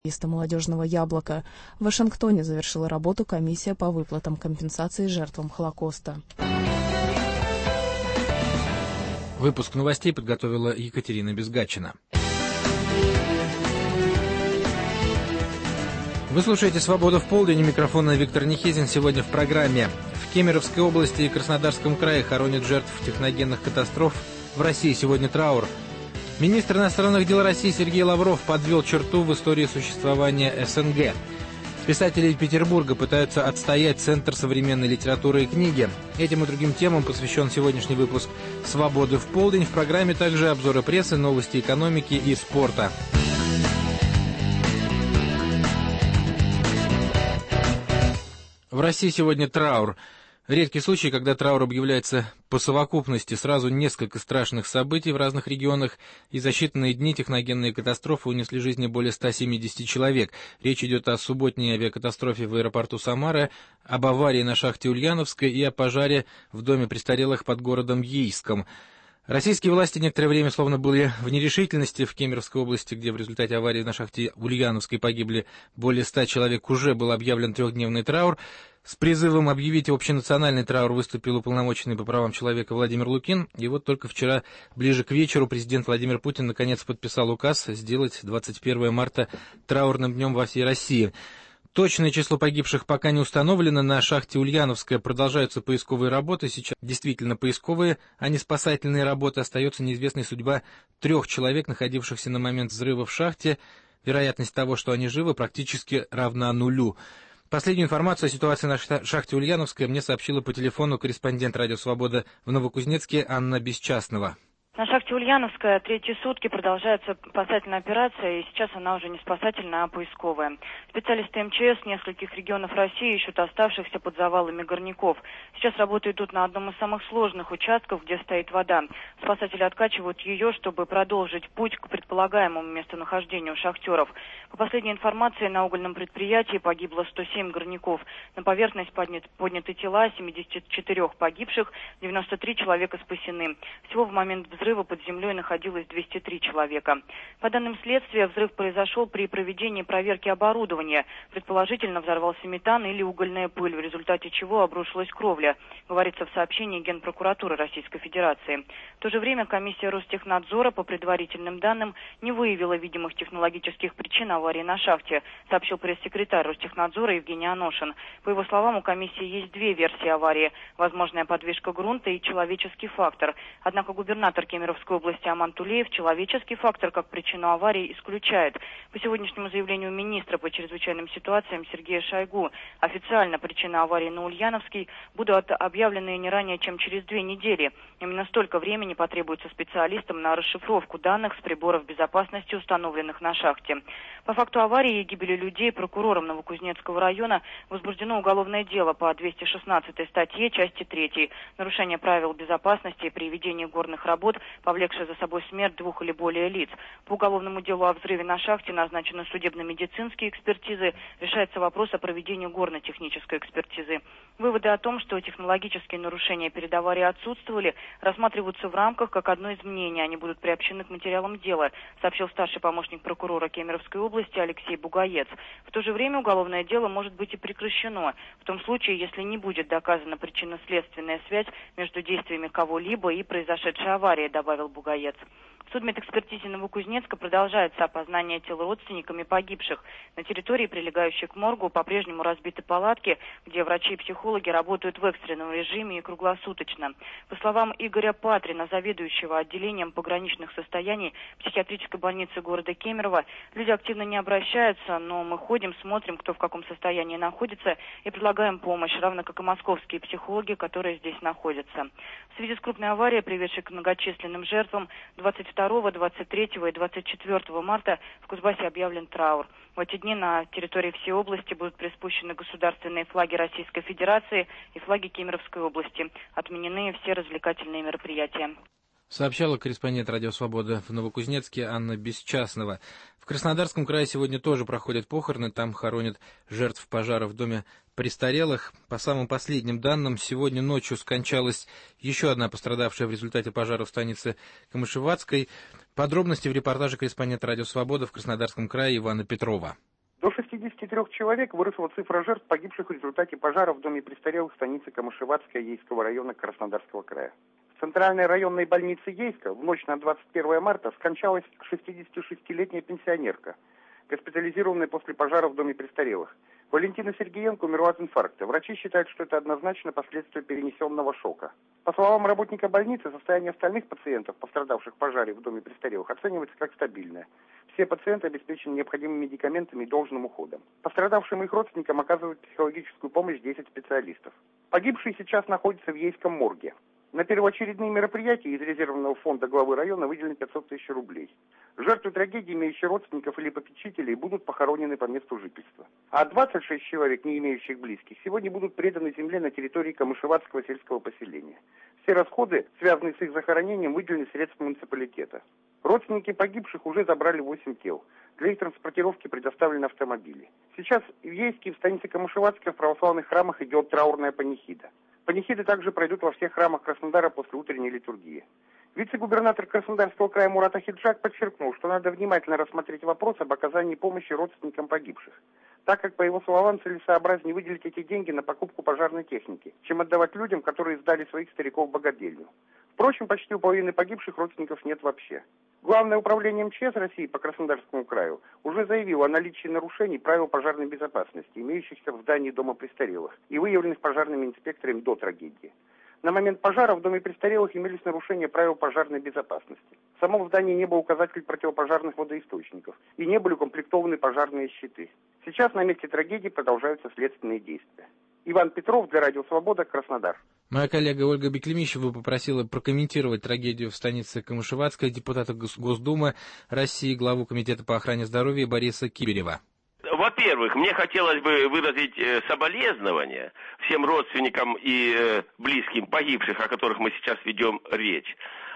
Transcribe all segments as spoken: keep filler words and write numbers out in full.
молодежного яблока. В Вашингтоне завершила работу комиссия по выплатам компенсации жертвам Холокоста. Выпуск новостей подготовила Екатерина Безгачина. Вы слушаете «Свободу в полдень», микрофона Виктор Нехизин. Сегодня в программе. В Кемеровской области и Краснодарском крае хоронят жертв техногенных катастроф. В России сегодня траур. Министр иностранных дел России Сергей Лавров подвел черту в истории существования СНГ. Писатели Петербурга пытаются отстоять Центр современной литературы и книги. Этим и другим темам посвящен сегодняшний выпуск «Свободы в полдень». В программе также обзоры прессы, новости экономики и спорта. В России сегодня траур. Редкий случай, когда траур объявляется по совокупности сразу несколько страшных событий в разных регионах, и за считанные дни техногенные катастрофы унесли жизни более ста семидесяти человек. Речь идет о субботней авиакатастрофе в аэропорту Самара, об аварии на шахте Ульяновской и о пожаре в доме престарелых под городом Ейском. Российские власти некоторое время словно были в нерешительности. В Кемеровской области, где в результате аварии на шахте Ульяновской погибли более ста человек, уже был объявлен трехдневный траур. С призывом объявить общенациональный траур выступил уполномоченный по правам человека Владимир Лукин. И вот только вчера, ближе к вечеру, президент Владимир Путин наконец подписал указ сделать двадцать первое марта траурным днем во всей России. Точное число погибших пока не установлено. На шахте Ульяновская продолжаются поисковые работы. Сейчас действительно поисковые, а не спасательные работы. Остается неизвестной судьба трех человек, находившихся на момент взрыва в шахте. Вероятность того, что они живы, практически равна нулю. Последнюю информацию о ситуации на шахте Ульяновская мне сообщила по телефону корреспондент «Радио Свобода» в Новокузнецке Анна Бесчастного. На шахте Ульяновская третьи сутки продолжается спасательная операция, и сейчас она уже не спасательная, а поисковая. Специалисты МЧС нескольких регионов России ищут оставшихся под завалами горняков. Сейчас работы идут на одном из самых сложных участков, где стоит вода. Спасатели откачивают ее, чтобы продолжить путь к предполагаемому местонахождению шахтеров. По последней информации, на угольном предприятии погибло сто семь горняков. На поверхность поднят, подняты тела семидесяти четырёх погибших, девяносто три человека спасены. Всего в момент взрыва под землей находилось двести три человека. По данным следствия, взрыв произошел при проведении проверки оборудования. Предположительно, взорвался метан или угольная пыль, в результате чего обрушилась кровля, говорится в сообщении Генпрокуратуры Российской Федерации. В то же время комиссия Ростехнадзора, по предварительным данным, не выявила видимых технологических причин аварии на шахте, сообщил пресс-секретарь Ростехнадзора Евгений Аношин. По его словам, у комиссии есть две версии аварии: возможная подвижка грунта и человеческий фактор. Однако губернатор Кемеровской области Аман Тулеев человеческий фактор как причину аварии исключает. По сегодняшнему заявлению министра по чрезвычайным ситуациям Сергея Шойгу, официально причина аварии на Ульяновской будут объявлены не ранее, чем через две недели. Именно столько времени потребуется специалистам на расшифровку данных с приборов безопасности, установленных на шахте. По факту аварии и гибели людей прокурором Новокузнецкого района возбуждено уголовное дело по двести шестнадцатой статье, части третьей. Нарушение правил безопасности при ведении горных работ, повлекшее за собой смерть двух или более лиц. По уголовному делу о взрыве на шахте назначены судебно-медицинские экспертизы. Решается вопрос о проведении горно-технической экспертизы. Выводы о том, что технологические нарушения перед аварией отсутствовали, рассматриваются в рамках как одно из мнений. Они будут приобщены к материалам дела, сообщил старший помощник прокурора Кемеровской области Алексей Бугаец. В то же время уголовное дело может быть и прекращено в том случае, если не будет доказана причинно-следственная связь между действиями кого-либо и произошедшей аварией, добавил Бугаец. В судмедэкспертизе Новокузнецка продолжается опознание тел родственниками погибших. На территории, прилегающей к моргу, по-прежнему разбиты палатки, где врачи и психологи работают в экстренном режиме и круглосуточно. По словам Игоря Патрина, заведующего отделением пограничных состояний психиатрической больницы города Кемерово, люди активно не обращаются, но мы ходим, смотрим, кто в каком состоянии находится, и предлагаем помощь, равно как и московские психологи, которые здесь находятся. В связи с крупной аварией, приведшей к многочисленным жертвам, двадцать второго, двадцать третьего и двадцать четвёртого марта в Кузбассе объявлен траур. В эти дни на территории всей области будут приспущены государственные флаги Российской Федерации и флаги Кемеровской области. Отменены все развлекательные мероприятия. Сообщала корреспондент «Радио Свобода» в Новокузнецке Анна Бесчастного. В Краснодарском крае сегодня тоже проходят похороны. Там хоронят жертв пожара в доме престарелых. По самым последним данным, сегодня ночью скончалась еще одна пострадавшая в результате пожара в станице Камышеватской. Подробности в репортаже корреспондента «Радио Свобода» в Краснодарском крае Ивана Петрова. До шестидесяти трёх человек выросла цифра жертв, погибших в результате пожара в доме престарелых станицы Камышеватская Ейского района Краснодарского края. В центральной районной больнице Ейска в ночь на двадцать первое марта скончалась шестидесятишестилетняя пенсионерка, госпитализированная после пожара в доме престарелых. Валентина Сергеенко умерла от инфаркта. Врачи считают, что это однозначно последствия перенесенного шока. По словам работника больницы, состояние остальных пациентов, пострадавших в пожаре в доме престарелых, оценивается как стабильное. Все пациенты обеспечены необходимыми медикаментами и должным уходом. Пострадавшим и их родственникам оказывают психологическую помощь десять специалистов. Погибшие сейчас находятся в Ейском морге. На первоочередные мероприятия из резервного фонда главы района выделено пятьсот тысяч рублей. Жертвы трагедии, имеющие родственников или попечителей, будут похоронены по месту жительства. А двадцать шесть человек, не имеющих близких, сегодня будут преданы земле на территории Камышеватского сельского поселения. Все расходы, связанные с их захоронением, выделены средств муниципалитета. Родственники погибших уже забрали восемь тел. Для их транспортировки предоставлены автомобили. Сейчас в Ейске, в станице Камышеватская, в православных храмах идет траурная панихида. Панихиды также пройдут во всех храмах Краснодара после утренней литургии. Вице-губернатор Краснодарского края Мурат Ахиджак подчеркнул, что надо внимательно рассмотреть вопрос об оказании помощи родственникам погибших, так как, по его словам, целесообразнее выделить эти деньги на покупку пожарной техники, чем отдавать людям, которые сдали своих стариков в богадельню. Впрочем, почти у половины погибших родственников нет вообще. Главное управление МЧС России по Краснодарскому краю уже заявило о наличии нарушений правил пожарной безопасности, имеющихся в здании дома престарелых и выявленных пожарными инспекторами до трагедии. На момент пожара в доме престарелых имелись нарушения правил пожарной безопасности. В самом здании не было указателей противопожарных водоисточников и не были укомплектованы пожарные щиты. Сейчас на месте трагедии продолжаются следственные действия. Иван Петров для Радио Свобода, Краснодар. Моя коллега Ольга Беклемищева попросила прокомментировать трагедию в станице Камышеватская депутата Госдумы России, главу Комитета по охране здоровья Бориса Кибирева. Во-первых, мне хотелось бы выразить соболезнования всем родственникам и близким погибших, о которых мы сейчас ведем речь.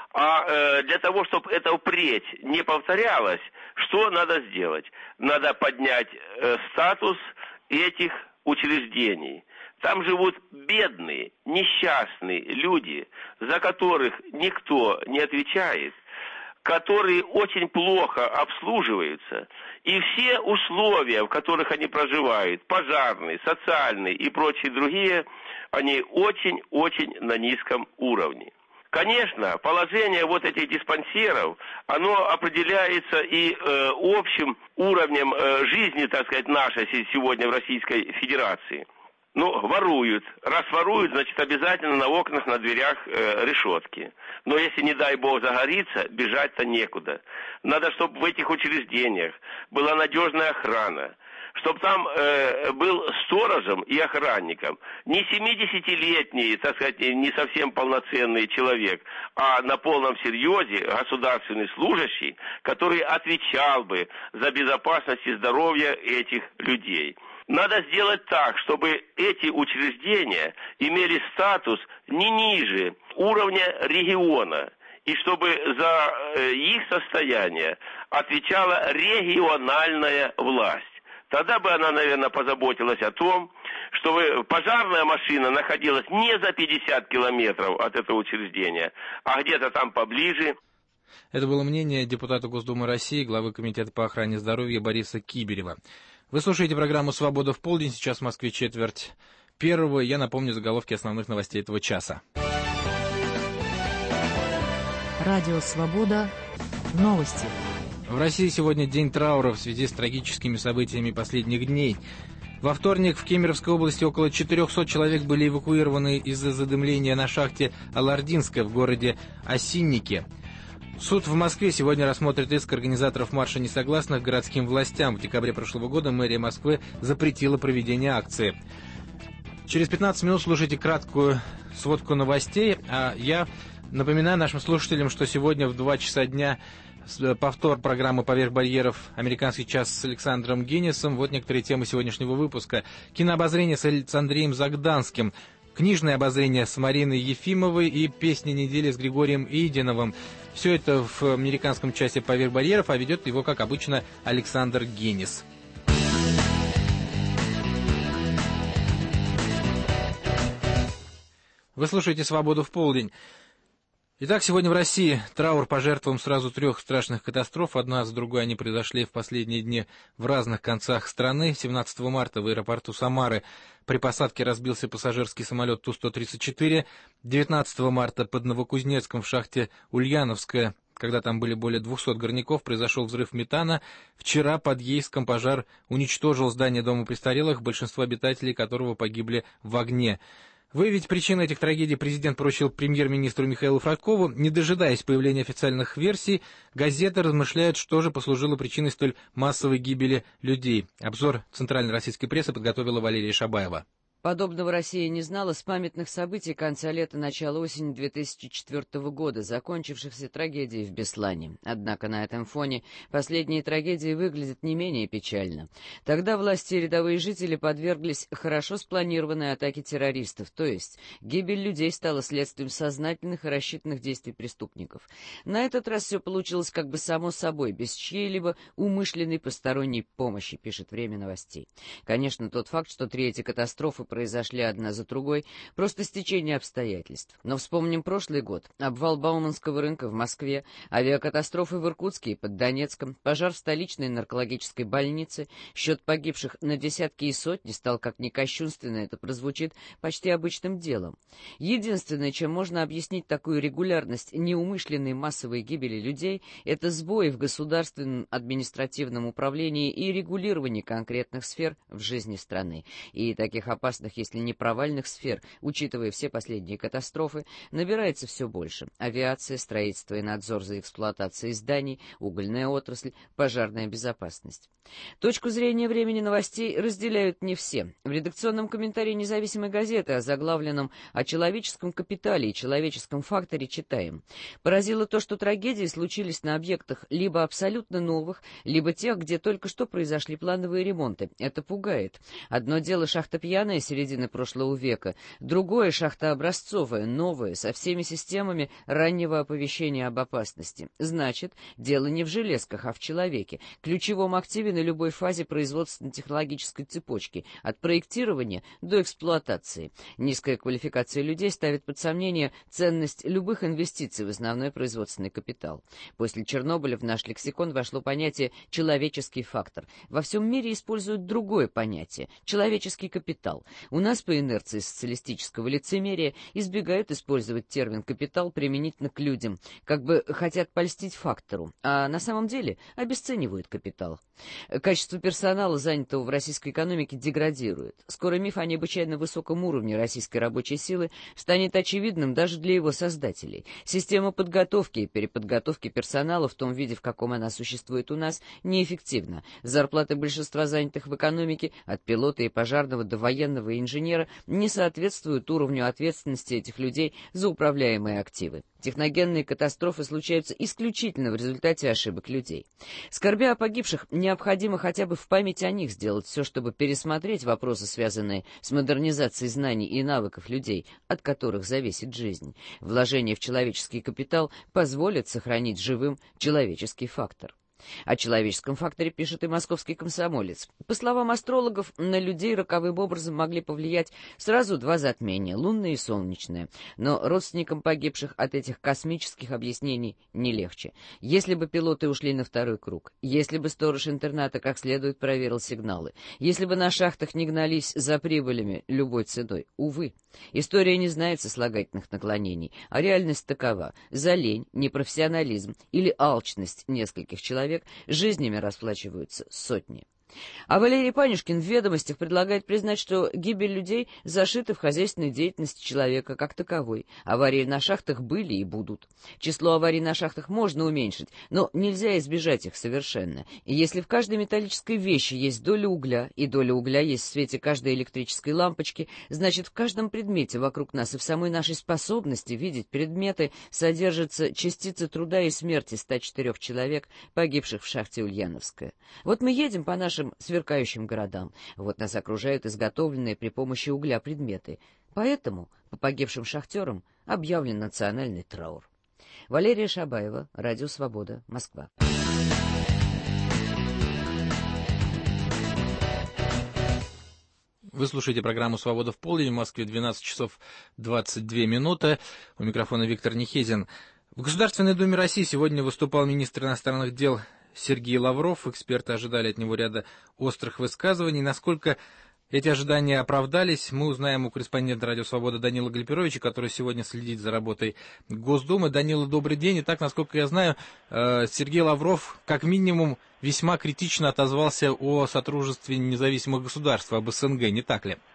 А для того, чтобы это впредь не повторялось, что надо сделать? Надо поднять статус этих учреждений. Там живут бедные, несчастные люди, за которых никто не отвечает, которые очень плохо обслуживаются, и все условия, в которых они проживают, пожарные, социальные и прочие другие, они очень-очень на низком уровне. Конечно, положение вот этих диспансеров, оно определяется и э, общим уровнем э, жизни, так сказать, нашей сегодня в Российской Федерации. Ну, воруют. Раз воруют, значит, обязательно на окнах, на дверях э, решетки. Но если, не дай бог, загорится, бежать-то некуда. Надо, чтобы в этих учреждениях была надежная охрана, чтобы там э, был сторожем и охранником не семидесятилетний, так сказать, не совсем полноценный человек, а на полном серьезе государственный служащий, который отвечал бы за безопасность и здоровье этих людей. Надо сделать так, чтобы эти учреждения имели статус не ниже уровня региона, и чтобы за их состояние отвечала региональная власть. Тогда бы она, наверное, позаботилась о том, чтобы пожарная машина находилась не за пятьдесят километров от этого учреждения, а где-то там поближе. Это было мнение депутата Госдумы России, главы Комитета по охране здоровья Бориса Кибирева. Вы слушаете программу «Свобода в полдень». Сейчас в Москве четверть первого. Я напомню заголовки основных новостей этого часа. Радио «Свобода». Новости. В России сегодня день траура в связи с трагическими событиями последних дней. Во вторник в Кемеровской области около четырехсот человек были эвакуированы из-за задымления на шахте Алардинская в городе Осинники. Суд в Москве сегодня рассмотрит иск организаторов марша несогласных городским властям. В декабре прошлого года мэрия Москвы запретила проведение акции. Через пятнадцать минут слушайте краткую сводку новостей, а я напоминаю нашим слушателям, что сегодня в два часа дня повтор программы «Поверх барьеров. Американский час» с Александром Генисом. Вот некоторые темы сегодняшнего выпуска. Кинообозрение с Андреем Загданским. Книжное обозрение с Мариной Ефимовой и песни недели с Григорием Идиновым. Все это в американском часе «Поверх барьеров», а ведет его, как обычно, Александр Генис. Вы слушаете «Свободу в полдень». Итак, сегодня в России траур по жертвам сразу трех страшных катастроф. Одна за другой они произошли в последние дни в разных концах страны. семнадцатого марта в аэропорту Самары при посадке разбился пассажирский самолет Ту сто тридцать четыре. девятнадцатого марта под Новокузнецком в шахте Ульяновская, когда там были более двухсот горняков, произошел взрыв метана. Вчера под Ейском пожар уничтожил здание дома престарелых, большинство обитателей которого погибли в огне. Выявить причины этих трагедий президент поручил премьер-министру Михаилу Фродкову. Не дожидаясь появления официальных версий, газеты размышляют, что же послужило причиной столь массовой гибели людей. Обзор центральной российской прессы подготовила Валерия Шабаева. Подобного Россия не знала с памятных событий конца лета, начала осени две тысячи четвёртого года, закончившихся трагедией в Беслане. Однако на этом фоне последние трагедии выглядят не менее печально. Тогда власти и рядовые жители подверглись хорошо спланированной атаке террористов, то есть гибель людей стала следствием сознательных и рассчитанных действий преступников. На этот раз все получилось как бы само собой, без чьей-либо умышленной посторонней помощи, пишет «Время новостей». Конечно, тот факт, что три эти катастрофы произошли одна за другой, просто стечение обстоятельств. Но вспомним прошлый год. Обвал Бауманского рынка в Москве, авиакатастрофы в Иркутске и под Донецком, пожар в столичной наркологической больнице, счет погибших на десятки и сотни стал, как ни кощунственно это прозвучит, почти обычным делом. Единственное, чем можно объяснить такую регулярность неумышленной массовой гибели людей, это сбои в государственном административном управлении и регулировании конкретных сфер в жизни страны. И таких опасных, если не провальных сфер, учитывая все последние катастрофы, набирается все больше. Авиация, строительство и надзор за эксплуатацией зданий, угольная отрасль, пожарная безопасность. Точку зрения «Времени новостей» разделяют не все. В редакционном комментарии независимой газеты, озаглавленном «О человеческом капитале и человеческом факторе» читаем: «Поразило то, что трагедии случились на объектах либо абсолютно новых, либо тех, где только что произошли плановые ремонты. Это пугает. Одно дело шахта Пьяная середины прошлого века, другое — шахта образцовая, новая, со всеми системами раннего оповещения об опасности. Значит, дело не в железках, а в человеке, ключевом активе на любой фазе производственно-технологической цепочки, от проектирования до эксплуатации. Низкая квалификация людей ставит под сомнение ценность любых инвестиций в основной производственный капитал. После Чернобыля в наш лексикон вошло понятие «человеческий фактор». Во всем мире используют другое понятие — человеческий капитал. У нас по инерции социалистического лицемерия избегают использовать термин «капитал» применительно к людям, как бы хотят польстить фактору, а на самом деле обесценивают капитал. Качество персонала, занятого в российской экономике, деградирует. Скоро миф о необычайно высоком уровне российской рабочей силы станет очевидным даже для его создателей. Система подготовки и переподготовки персонала в том виде, в каком она существует у нас, неэффективна. Зарплаты большинства занятых в экономике, от пилота и пожарного до военного и инженера, не соответствуют уровню ответственности этих людей за управляемые активы. Техногенные катастрофы случаются исключительно в результате ошибок людей. Скорбя о погибших, необходимо хотя бы в память о них сделать все, чтобы пересмотреть вопросы, связанные с модернизацией знаний и навыков людей, от которых зависит жизнь. Вложение в человеческий капитал позволит сохранить живым человеческий фактор. О человеческом факторе пишет и «Московский комсомолец». По словам астрологов, на людей роковым образом могли повлиять сразу два затмения — лунное и солнечное. Но родственникам погибших от этих космических объяснений не легче. Если бы пилоты ушли на второй круг, если бы сторож интерната как следует проверил сигналы, если бы на шахтах не гнались за прибылями любой ценой, увы. История не знает сослагательных наклонений, а реальность такова: за лень, непрофессионализм или алчность нескольких человек жизнями расплачиваются сотни. А Валерий Панюшкин в «Ведомостях» предлагает признать, что гибель людей зашита в хозяйственной деятельности человека как таковой. Аварии на шахтах были и будут. Число аварий на шахтах можно уменьшить, но нельзя избежать их совершенно. И если в каждой металлической вещи есть доля угля, и доля угля есть в свете каждой электрической лампочки, значит, в каждом предмете вокруг нас и в самой нашей способности видеть предметы содержатся частицы труда и смерти ста четырёх человек, погибших в шахте Ульяновская. Вот мы едем по нашим сверкающим городам. Вот нас окружают изготовленные при помощи угля предметы. Поэтому по погибшим шахтерам объявлен национальный траур. Валерия Шабаева, Радио Свобода, Москва. Вы слушаете программу «Свобода в полдень», в Москве двенадцать часов двадцать две минуты. У микрофона Виктор Нехезин. В Государственной Думе России сегодня выступал министр иностранных дел Сергей Лавров. Эксперты ожидали от него ряда острых высказываний. Насколько эти ожидания оправдались, мы узнаем у корреспондента «Радио Свобода» Данила Гальперовича, который сегодня следит за работой Госдумы. Данила, добрый день. Итак, насколько я знаю, Сергей Лавров как минимум весьма критично отозвался о сотрудничестве независимых государств, об СНГ, не так ли?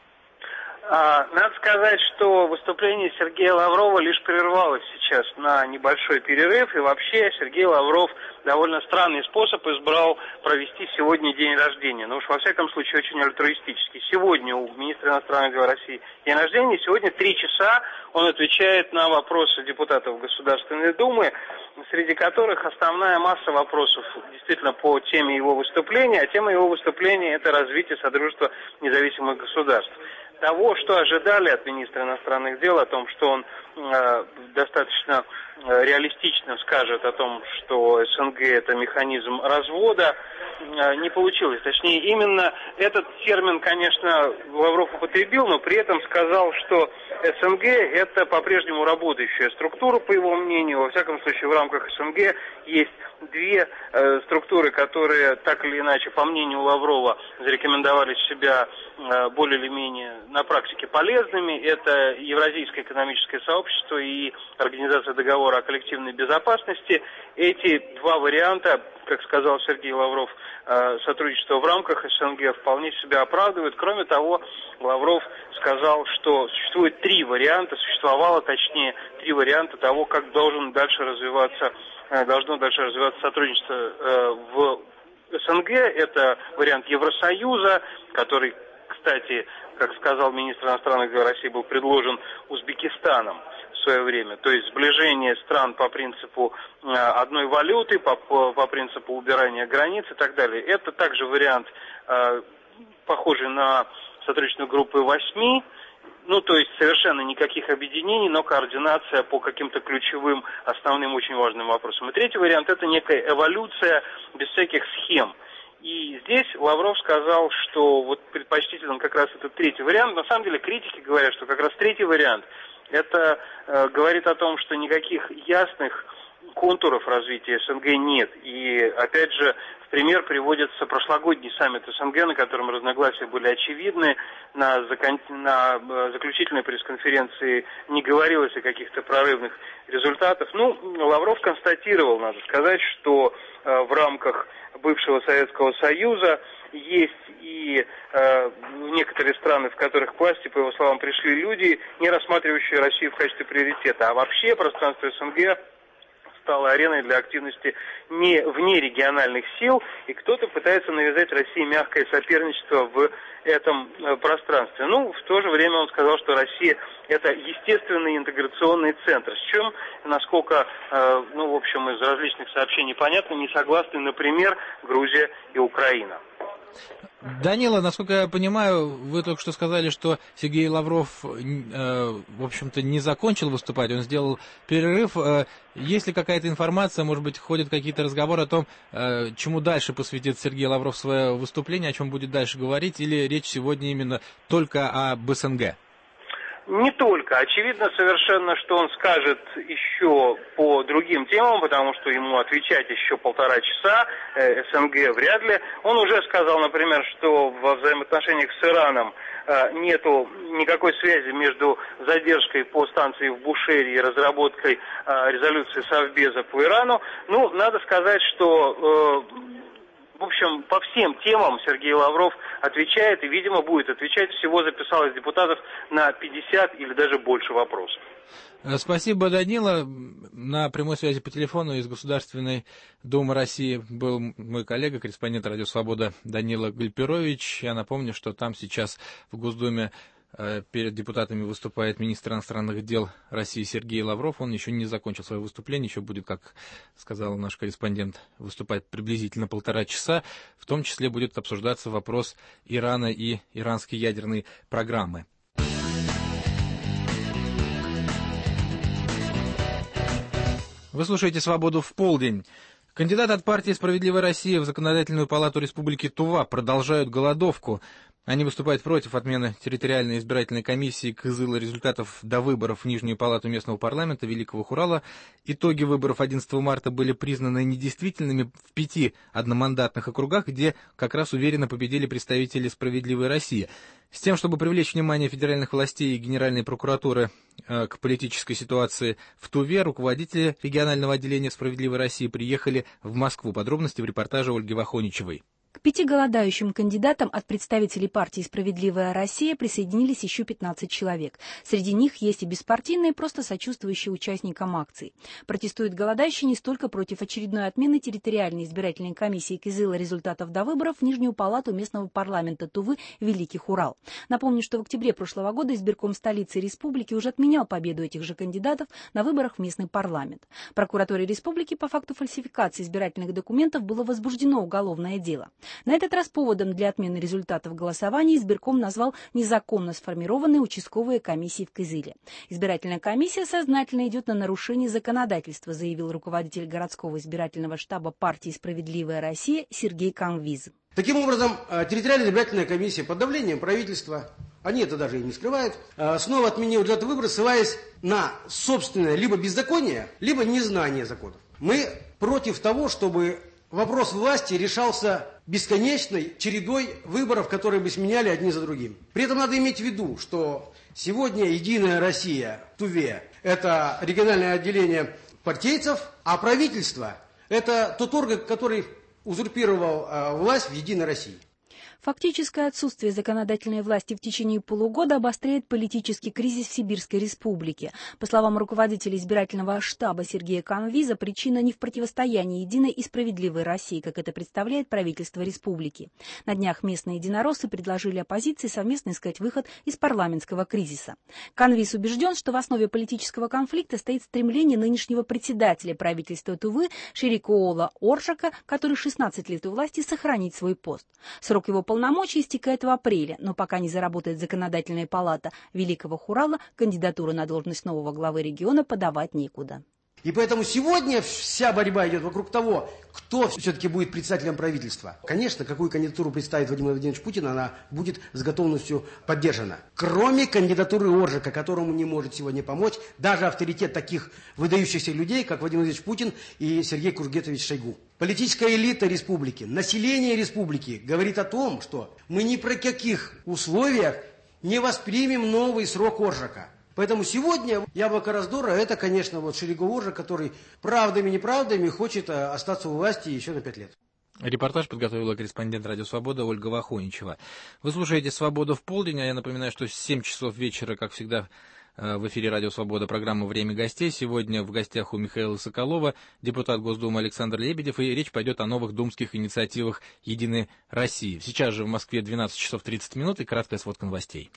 Надо сказать, что выступление Сергея Лаврова лишь прервалось сейчас на небольшой перерыв, и вообще Сергей Лавров довольно странный способ избрал провести сегодня день рождения. Ну уж во всяком случае очень альтруистический. Сегодня у министра иностранных дел России день рождения, сегодня три часа он отвечает на вопросы депутатов Государственной Думы, среди которых основная масса вопросов действительно по теме его выступления, а тема его выступления – это развитие Содружества независимых государств. Того, что ожидали от министра иностранных дел, о том, что он э, достаточно э, реалистично скажет о том, что СНГ это механизм развода, э, не получилось. Точнее, именно этот термин, конечно, Лавров употребил, но при этом сказал, что СНГ это по-прежнему работающая структура, по его мнению. Во всяком случае, в рамках СНГ есть две э, структуры, которые так или иначе, по мнению Лаврова, зарекомендовали себя э, более или менее на практике полезными. Это Евразийское экономическое сообщество и Организация договора о коллективной безопасности. Эти два варианта, как сказал Сергей Лавров, э, сотрудничество в рамках СНГ вполне себя оправдывает. Кроме того, Лавров сказал, что существует три варианта, существовало точнее три варианта того, как должен дальше развиваться должно дальше развиваться сотрудничество э, в СНГ. Это вариант Евросоюза, который, кстати, как сказал министр иностранных дел России, был предложен Узбекистаном в свое время. То есть сближение стран по принципу э, одной валюты, по, по, по принципу убирания границ и так далее. Это также вариант, э, похожий на сотрудничество группы восьми. Ну, то есть совершенно никаких объединений, но координация по каким-то ключевым, основным, очень важным вопросам. И третий вариант – это некая эволюция без всяких схем. И здесь Лавров сказал, что вот предпочтителен как раз этот третий вариант. На самом деле критики говорят, что как раз третий вариант – это э, говорит о том, что никаких ясных контуров развития СНГ нет. И, опять же, в пример приводится прошлогодний саммит СНГ, на котором разногласия были очевидны. На, закон... на заключительной пресс-конференции не говорилось о каких-то прорывных результатах. Ну, Лавров констатировал, надо сказать, что э, в рамках бывшего Советского Союза есть и э, некоторые страны, в которых к власти, по его словам, пришли люди, не рассматривающие Россию в качестве приоритета. А вообще пространство СНГ стала ареной для активности не вне региональных сил, и кто-то пытается навязать России мягкое соперничество в этом э, пространстве. Ну, в то же время он сказал, что Россия это естественный интеграционный центр, с чем, насколько, э, ну, в общем, из различных сообщений понятно, не согласны, например, Грузия и Украина. Данила, насколько я понимаю, вы только что сказали, что Сергей Лавров, э, в общем-то, не закончил выступать, он сделал перерыв. Э, есть ли какая-то информация, может быть, ходят какие-то разговоры о том, э, чему дальше посвятит Сергей Лавров свое выступление, о чем будет дальше говорить, или речь сегодня именно только об СНГ? Не только. Очевидно совершенно, что он скажет еще по другим темам, потому что ему отвечать еще полтора часа, э, СНГ вряд ли. Он уже сказал, например, что во взаимоотношениях с Ираном э, нету никакой связи между задержкой по станции в Бушере и разработкой э, резолюции Совбеза по Ирану. Ну, надо сказать, что... Э, В общем, по всем темам Сергей Лавров отвечает и, видимо, будет отвечать. Всего записалось депутатов на пятьдесят или даже больше вопросов. Спасибо, Данила. На прямой связи по телефону из Государственной Думы России был мой коллега, корреспондент «Радио Свобода» Данила Гальперович. Я напомню, что там сейчас в Госдуме перед депутатами выступает министр иностранных дел России Сергей Лавров. Он еще не закончил свое выступление, еще будет, как сказал наш корреспондент, выступать приблизительно полтора часа. В том числе будет обсуждаться вопрос Ирана и иранской ядерной программы. Вы слушаете «Свободу в полдень». Кандидаты от партии «Справедливая Россия» в Законодательную палату Республики Тува продолжают голодовку. Они выступают против отмены территориальной избирательной комиссии Кызыла результатов до выборов в Нижнюю палату местного парламента Великого Хурала. Итоги выборов одиннадцатого марта были признаны недействительными в пяти одномандатных округах, где как раз уверенно победили представители «Справедливой России». С тем, чтобы привлечь внимание федеральных властей и Генеральной прокуратуры э, к политической ситуации в Туве, руководители регионального отделения «Справедливой России» приехали в Москву. Подробности в репортаже Ольги Вахоничевой. К пяти голодающим кандидатам от представителей партии «Справедливая Россия» присоединились еще пятнадцать человек. Среди них есть и беспартийные, просто сочувствующие участникам акций. Протестуют голодающие не столько против очередной отмены территориальной избирательной комиссии Кызыла результатов до выборов в Нижнюю палату местного парламента Тувы Великий Хурал. Напомню, что в октябре прошлого года избирком столицы республики уже отменял победу этих же кандидатов на выборах в местный парламент. Прокуратуре республики по факту фальсификации избирательных документов было возбуждено уголовное дело. На этот раз поводом для отмены результатов голосования избирком назвал незаконно сформированные участковые комиссии в Кызыле. Избирательная комиссия сознательно идет на нарушение законодательства, заявил руководитель городского избирательного штаба партии «Справедливая Россия» Сергей Канвиз. Таким образом, территориальная избирательная комиссия под давлением правительства, они это даже и не скрывают, снова отменила результаты выборов, ссылаясь на собственное либо беззаконие, либо незнание законов. Мы против того, чтобы вопрос власти решался бесконечной чередой выборов, которые бы сменяли одни за другим. При этом надо иметь в виду, что сегодня «Единая Россия» в Туве – это региональное отделение партийцев, а правительство – это тот орган, который узурпировал э, власть в «Единой России». Фактическое отсутствие законодательной власти в течение полугода обостряет политический кризис в Сибирской республике. По словам руководителя избирательного штаба Сергея Канвиза, причина не в противостоянии «Единой» и «Справедливой России», как это представляет правительство республики. На днях местные единороссы предложили оппозиции совместно искать выход из парламентского кризиса. Канвиз убежден, что в основе политического конфликта стоит стремление нынешнего председателя правительства Тувы Ширикоола Оржака, который шестнадцать лет у власти, сохранить свой пост. Срок его полномочий истекает в апреле, но пока не заработает законодательная палата Великого Хурала, кандидатуру на должность нового главы региона подавать некуда. И поэтому сегодня вся борьба идет вокруг того, кто все-таки будет председателем правительства. Конечно, какую кандидатуру представит Владимир Владимирович Путин, она будет с готовностью поддержана. Кроме кандидатуры Оржака, которому не может сегодня помочь даже авторитет таких выдающихся людей, как Владимир Владимирович Путин и Сергей Кургетович Шойгу. Политическая элита республики, население республики говорит о том, что мы ни при каких условиях не воспримем новый срок Оржака. Поэтому сегодня яблоко раздора – это, конечно, вот Ширигу Оржак, который правдами-неправдами хочет остаться у власти еще на пять лет. Репортаж подготовила корреспондент «Радио Свобода» Ольга Вахоничева. Вы слушаете «Свободу в полдень», а я напоминаю, что с семь часов вечера, как всегда, в эфире «Радио Свобода» программа «Время гостей». Сегодня в гостях у Михаила Соколова, депутат Госдумы Александр Лебедев, и речь пойдет о новых думских инициативах «Единой России». Сейчас же в Москве двенадцать часов тридцать минут и краткая сводка новостей.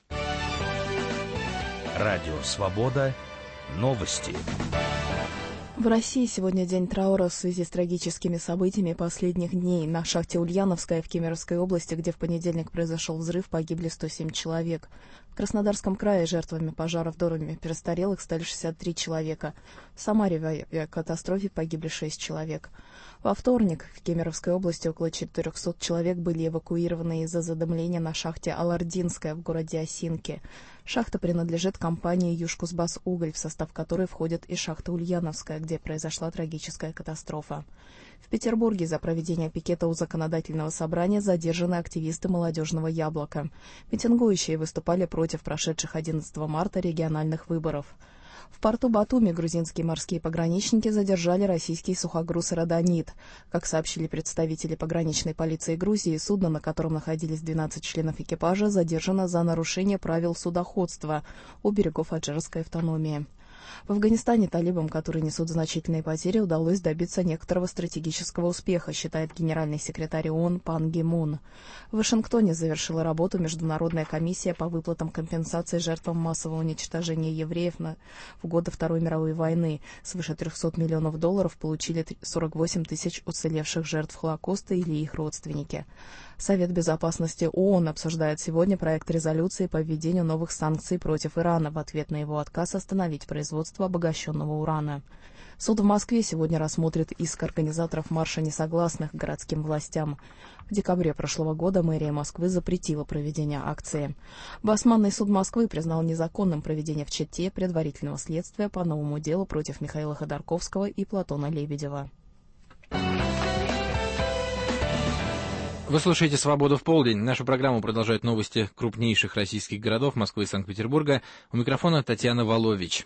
Радио «Свобода». Новости. В России сегодня день траура в связи с трагическими событиями последних дней. На шахте Ульяновская в Кемеровской области, где в понедельник произошел взрыв, погибли сто семь человек. В Краснодарском крае жертвами пожара в доме престарелых стали шестьдесят три человека. В Самаре в авиакатастрофе погибли шесть человек. Во вторник в Кемеровской области около четырехсот человек были эвакуированы из-за задымления на шахте Алардинская в городе Осинки. Шахта принадлежит компании «Южкузбасуголь», в состав которой входит и шахта Ульяновская, где произошла трагическая катастрофа. В Петербурге за проведение пикета у законодательного собрания задержаны активисты «Молодежного яблока». Митингующие выступали против прошедших одиннадцатого марта региональных выборов. В порту Батуми грузинские морские пограничники задержали российский сухогруз «Родонит». Как сообщили представители пограничной полиции Грузии, судно, на котором находились двенадцать членов экипажа, задержано за нарушение правил судоходства у берегов Аджарской автономии. В Афганистане талибам, которые несут значительные потери, удалось добиться некоторого стратегического успеха, считает генеральный секретарь ООН Пан Ги Мун. В Вашингтоне завершила работу Международная комиссия по выплатам компенсации жертвам массового уничтожения евреев на... в годы Второй мировой войны. Свыше трехсот миллионов долларов получили сорок восемь тысяч уцелевших жертв Холокоста или их родственники. Совет безопасности ООН обсуждает сегодня проект резолюции по введению новых санкций против Ирана в ответ на его отказ остановить производство обогащенного урана. Суд в Москве сегодня рассмотрит иск организаторов марша несогласных к городским властям. В декабре прошлого года мэрия Москвы запретила проведение акции. Басманный суд Москвы признал незаконным проведение в Чите предварительного следствия по новому делу против Михаила Ходорковского и Платона Лебедева. Вы слушаете «Свободу в полдень». Нашу программу продолжают новости крупнейших российских городов Москвы и Санкт-Петербурга. У микрофона Татьяна Волович.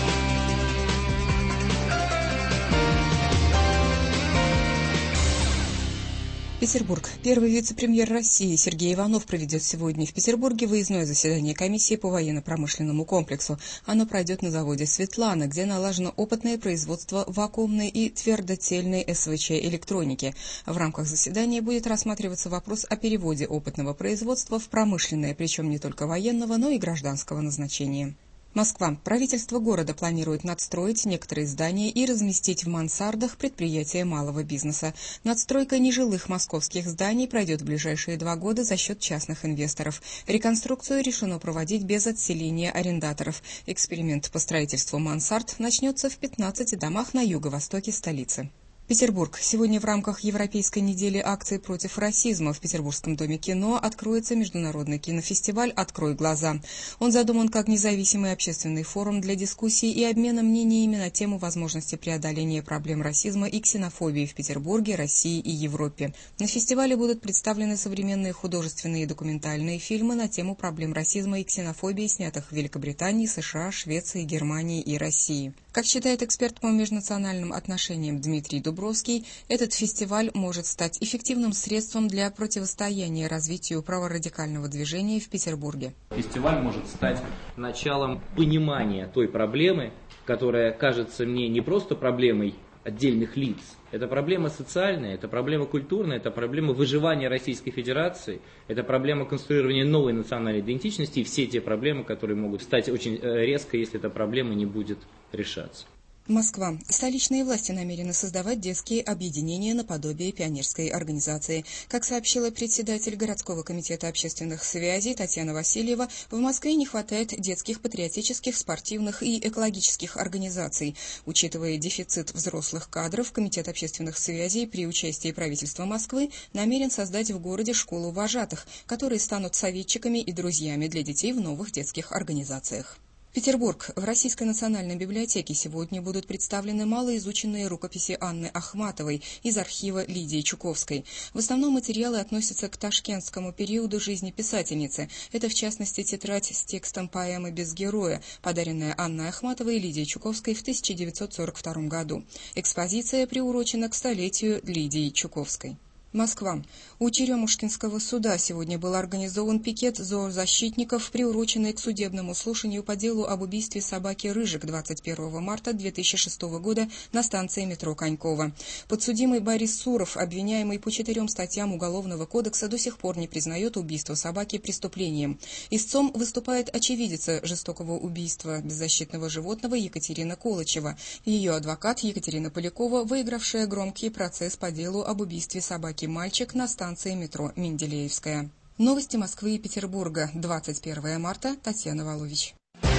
Петербург. Первый вице-премьер России Сергей Иванов проведет сегодня в Петербурге выездное заседание комиссии по военно-промышленному комплексу. Оно пройдет на заводе «Светлана», где налажено опытное производство вакуумной и твердотельной эс вэ че электроники. В рамках заседания будет рассматриваться вопрос о переводе опытного производства в промышленное, причем не только военного, но и гражданского назначения. Москва. Правительство города планирует надстроить некоторые здания и разместить в мансардах предприятия малого бизнеса. Надстройка нежилых московских зданий пройдет в ближайшие два года за счет частных инвесторов. Реконструкцию решено проводить без отселения арендаторов. Эксперимент по строительству мансард начнется в пятнадцати домах на юго-востоке столицы. Петербург. Сегодня в рамках Европейской недели акций против расизма в Петербургском доме кино откроется международный кинофестиваль «Открой глаза». Он задуман как независимый общественный форум для дискуссий и обмена мнениями на тему возможности преодоления проблем расизма и ксенофобии в Петербурге, России и Европе. На фестивале будут представлены современные художественные и документальные фильмы на тему проблем расизма и ксенофобии, снятых в Великобритании, США, Швеции, Германии и России. Как считает эксперт по межнациональным отношениям Дмитрий Дубровский, этот фестиваль может стать эффективным средством для противостояния развитию праворадикального движения в Петербурге. Фестиваль может стать началом понимания той проблемы, которая кажется мне не просто проблемой отдельных лиц. Это проблема социальная, это проблема культурная, это проблема выживания Российской Федерации, это проблема конструирования новой национальной идентичности и все те проблемы, которые могут стать очень резко, если эта проблема не будет решаться. Москва. Столичные власти намерены создавать детские объединения наподобие пионерской организации. Как сообщила председатель городского комитета общественных связей Татьяна Васильева, в Москве не хватает детских патриотических, спортивных и экологических организаций. Учитывая дефицит взрослых кадров, комитет общественных связей при участии правительства Москвы намерен создать в городе школу вожатых, которые станут советчиками и друзьями для детей в новых детских организациях. Петербург. В Российской национальной библиотеке сегодня будут представлены малоизученные рукописи Анны Ахматовой из архива Лидии Чуковской. В основном материалы относятся к ташкентскому периоду жизни писательницы. Это, в частности, тетрадь с текстом поэмы «Без героя», подаренная Анной Ахматовой Лидии Чуковской в тысяча девятьсот сорок втором году. Экспозиция приурочена к столетию Лидии Чуковской. Москва. У Черемушкинского суда сегодня был организован пикет зоозащитников, приуроченный к судебному слушанию по делу об убийстве собаки «Рыжик» двадцать первого марта две тысячи шестого года на станции метро Конькова. Подсудимый Борис Суров, обвиняемый по четырем статьям Уголовного кодекса, до сих пор не признает убийство собаки преступлением. Истцом выступает очевидица жестокого убийства беззащитного животного Екатерина Колычева. Ее адвокат Екатерина Полякова, выигравшая громкий процесс по делу об убийстве собаки «Мальчик» на станции метро Менделеевская. Новости Москвы и Петербурга. двадцать первого марта. Татьяна Волович.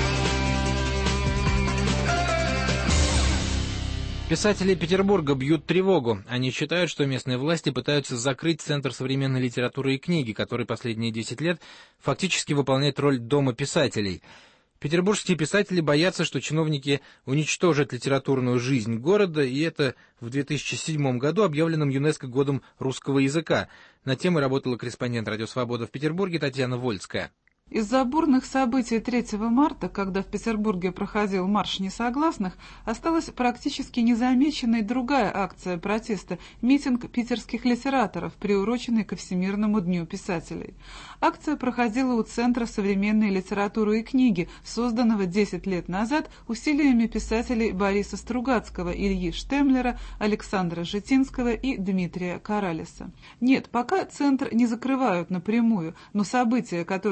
Писатели Петербурга бьют тревогу. Они считают, что местные власти пытаются закрыть Центр современной литературы и книги, который последние десять лет фактически выполняет роль дома писателей. Петербургские писатели боятся, что чиновники уничтожат литературную жизнь города, и это в две тысячи седьмом году объявленном ЮНЕСКО годом русского языка. На тему работала корреспондент «Радио Свобода» в Петербурге Татьяна Вольская. Из-за бурных событий третьего марта, когда в Петербурге проходил марш несогласных, осталась практически незамеченной другая акция протеста – митинг питерских литераторов, приуроченный ко Всемирному дню писателей. Акция проходила у Центра современной литературы и книги, созданного десять лет назад усилиями писателей Бориса Стругацкого, Ильи Штемлера, Александра Житинского и Дмитрия Каралиса. Нет, пока Центр не закрывают напрямую, но события, которые начали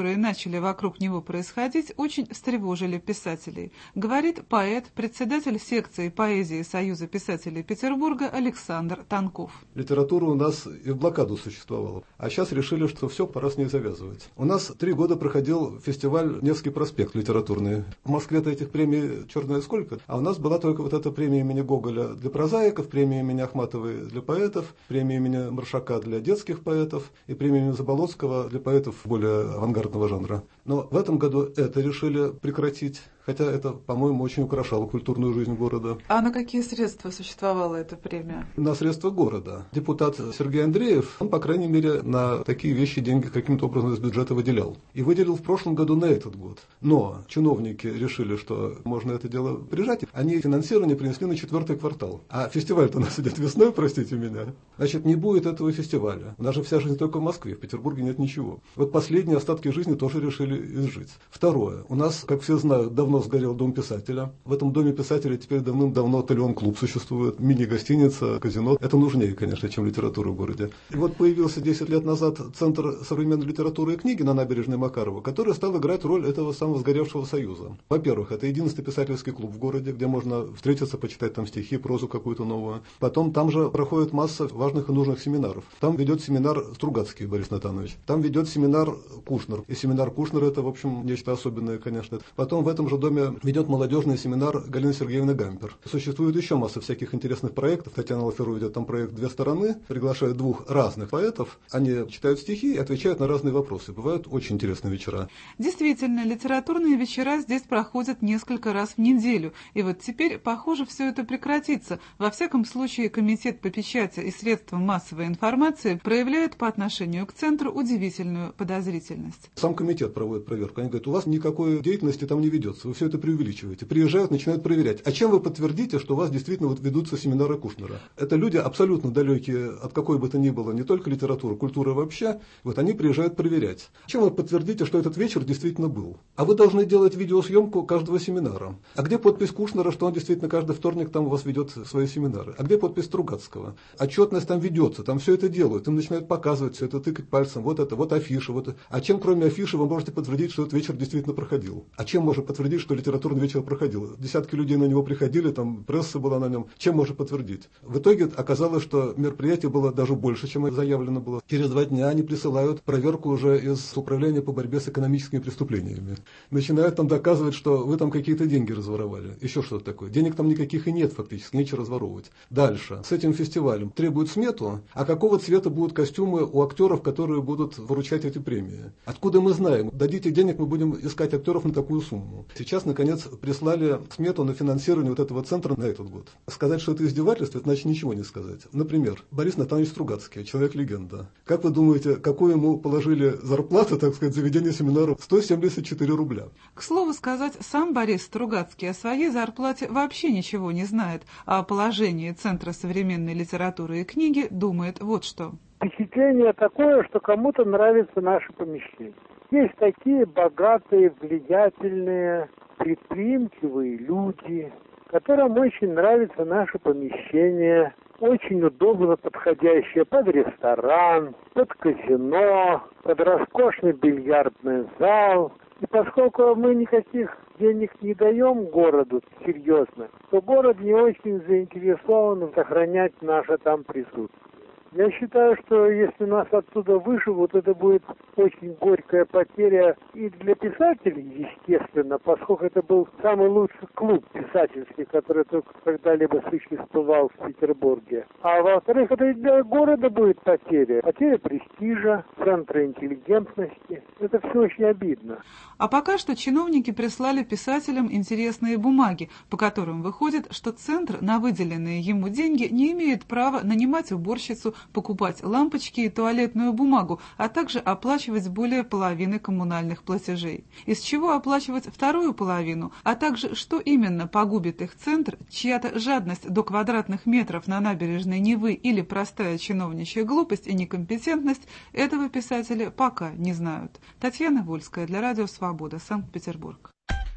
начали вокруг него происходить, очень встревожили писателей, говорит поэт, председатель секции поэзии Союза писателей Петербурга Александр Танков. Литература у нас и в блокаду существовала, а сейчас решили, что все, пора с ней завязывать. У нас три года проходил фестиваль «Невский проспект» литературный. В Москве-то этих премий черная сколько, а у нас была только вот эта премия имени Гоголя для прозаиков, премия имени Ахматовой для поэтов, премия имени Маршака для детских поэтов и премия имени Заболоцкого для поэтов более авангардного жанра. Но в этом году это решили прекратить, хотя это, по-моему, очень украшало культурную жизнь города. А на какие средства существовала эта премия? На средства города. Депутат Сергей Андреев, он, по крайней мере, на такие вещи деньги каким-то образом из бюджета выделял. И выделил в прошлом году на этот год. Но чиновники решили, что можно это дело прижать. Они финансирование принесли на четвертый квартал. А фестиваль-то у нас идет весной, простите меня. Значит, не будет этого фестиваля. У нас же вся жизнь только в Москве, в Петербурге нет ничего. Вот последние остатки жизни тоже решили изжить. Второе. У нас, как все знают, давно сгорел дом писателя. В этом доме писателя теперь давным-давно Талион-клуб существует, мини-гостиница, казино. Это нужнее, конечно, чем литература в городе. И вот появился десять лет назад Центр современной литературы и книги на набережной Макарова, который стал играть роль этого самого сгоревшего союза. Во-первых, это единственный писательский клуб в городе, где можно встретиться, почитать там стихи, прозу какую-то новую. Потом там же проходит масса важных и нужных семинаров. Там ведет семинар Стругацкий Борис Натанович. Там ведет семинар Кушнер. И семинар Кушнер это, в общем, нечто особенное, конечно. Потом в этом же доме ведет молодежный семинар Галина Сергеевна Гампер. Существует еще масса всяких интересных проектов. Татьяна Лаферу ведет там проект «Две стороны», приглашает двух разных поэтов. Они читают стихи и отвечают на разные вопросы. Бывают очень интересные вечера. Действительно, литературные вечера здесь проходят несколько раз в неделю. И вот теперь, похоже, все это прекратится. Во всяком случае, Комитет по печати и средствам массовой информации проявляет по отношению к центру удивительную подозрительность. Сам комитет проводит проверку. Они говорят, у вас никакой деятельности там не ведется. Вы все это преувеличиваете. Приезжают, начинают проверять. А чем вы подтвердите, что у вас действительно вот ведутся семинары Кушнера? Это люди абсолютно далекие от какой бы то ни было, не только литературы, культуры вообще. Вот они приезжают проверять. Чем вы подтвердите, что этот вечер действительно был? А вы должны делать видеосъемку каждого семинара. А где подпись Кушнера, что он действительно каждый вторник там у вас ведет свои семинары? А где подпись Стругацкого? Отчетность там ведется, там все это делают. Им начинают показывать все это, тыкать пальцем. Вот это, вот афиша. Вот это. А чем кроме афиши вы можете подтвердить, что этот вечер действительно проходил? А чем можно подтвердить, что литературный вечер проходил? Десятки людей на него приходили, там пресса была на нем. Чем можно подтвердить? В итоге оказалось, что мероприятие было даже больше, чем заявлено было. Через два дня они присылают проверку уже из Управления по борьбе с экономическими преступлениями. Начинают там доказывать, что вы там какие-то деньги разворовали. Еще что-то такое. Денег там никаких и нет фактически, нечего разворовывать. Дальше. С этим фестивалем требуют смету, а какого цвета будут костюмы у актеров, которые будут вручать эти премии? Откуда мы знаем? Дадите денег, мы будем искать актеров на такую сумму. Сейчас, наконец, прислали смету на финансирование вот этого центра на этот год. Сказать, что это издевательство, это значит ничего не сказать. Например, Борис Натанович Стругацкий, человек-легенда. Как вы думаете, какую ему положили зарплату, так сказать, за ведение семинаров? сто семьдесят четыре рубля. К слову сказать, сам Борис Стругацкий о своей зарплате вообще ничего не знает, а о положении Центра современной литературы и книги думает вот что. Впечатление такое, что кому-то нравится наше помещение. Есть такие богатые, влиятельные, предприимчивые люди, которым очень нравится наше помещение, очень удобно подходящее под ресторан, под казино, под роскошный бильярдный зал. И поскольку мы никаких денег не даем городу серьезно, то город не очень заинтересован сохранять наше там присутствие. Я считаю, что если нас оттуда выживут, это будет очень горькая потеря и для писателей, естественно, поскольку это был самый лучший клуб писательский, который только когда-либо существовал в Петербурге. А во-вторых, это и для города будет потеря. Потеря престижа, центра интеллигентности. Это все очень обидно. А пока что чиновники прислали писателям интересные бумаги, по которым выходит, что Центр на выделенные ему деньги не имеет права нанимать уборщицу, покупать лампочки и туалетную бумагу, а также оплачивать более половины коммунальных платежей. Из чего оплачивать вторую половину, а также что именно погубит их Центр, чья-то жадность до квадратных метров на набережной Невы или простая чиновничья глупость и некомпетентность, этого писатели пока не знают. Татьяна Вольская для Радио Свобода, Санкт-Петербург.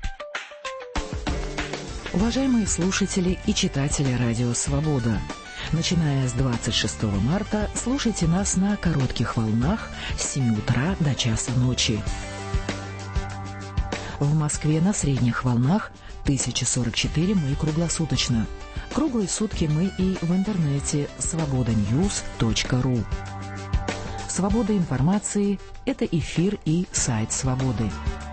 Уважаемые слушатели и читатели Радио Свобода, начиная с двадцать шестого марта слушайте нас на коротких волнах с семи утра до часа ночи. В Москве на средних волнах тысяча сорок четыре мы круглосуточно. Круглые сутки мы и в интернете свобода ньюс точка ру. Свобода информации – это эфир и сайт «Свободы».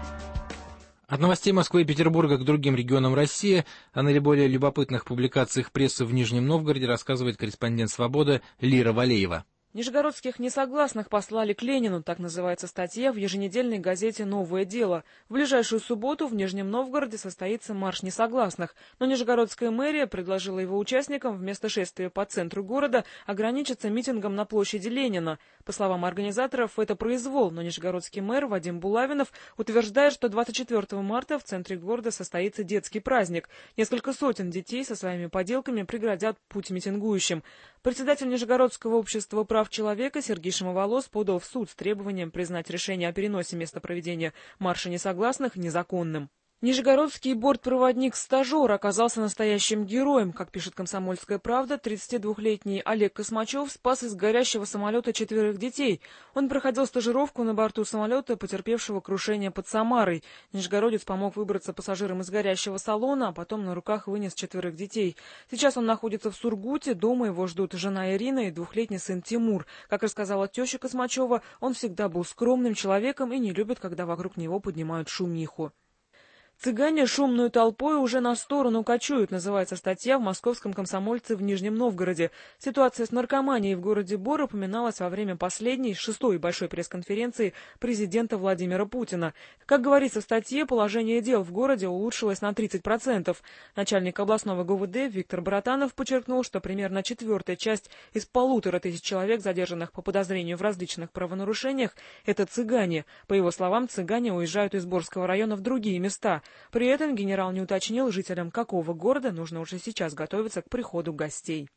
От новостей Москвы и Петербурга к другим регионам России, о наиболее любопытных публикациях прессы в Нижнем Новгороде рассказывает корреспондент «Свободы» Лира Валеева. Нижегородских несогласных послали к Ленину, так называется статья в еженедельной газете «Новое дело». В ближайшую субботу в Нижнем Новгороде состоится марш несогласных, но Нижегородская мэрия предложила его участникам вместо шествия по центру города ограничиться митингом на площади Ленина. По словам организаторов, это произвол, но нижегородский мэр Вадим Булавинов утверждает, что двадцать четвёртого марта в центре города состоится детский праздник. Несколько сотен детей со своими поделками преградят путь митингующим. Председатель Нижегородского общества прав человека Сергей Шимоволос подал в суд с требованием признать решение о переносе места проведения марша несогласных незаконным. Нижегородский бортпроводник-стажер оказался настоящим героем. Как пишет «Комсомольская правда», тридцатидвухлетний Олег Космачев спас из горящего самолета четверых детей. Он проходил стажировку на борту самолета, потерпевшего крушение под Самарой. Нижегородец помог выбраться пассажирам из горящего салона, а потом на руках вынес четверых детей. Сейчас он находится в Сургуте, дома его ждут жена Ирина и двухлетний сын Тимур. Как рассказала теща Космачева, он всегда был скромным человеком и не любит, когда вокруг него поднимают шумиху. «Цыгане шумную толпой уже на сторону кочуют», называется статья в московском «Комсомольце» в Нижнем Новгороде. Ситуация с наркоманией в городе Бор упоминалась во время последней, шестой большой пресс-конференции президента Владимира Путина. Как говорится в статье, положение дел в городе улучшилось на тридцать процентов. Начальник областного ГУВД Виктор Баратанов подчеркнул, что примерно четвертая часть из полутора тысяч человек, задержанных по подозрению в различных правонарушениях, это цыгане. По его словам, цыгане уезжают из Борского района в другие места. При этом генерал не уточнил, жителям какого города нужно уже сейчас готовиться к приходу гостей.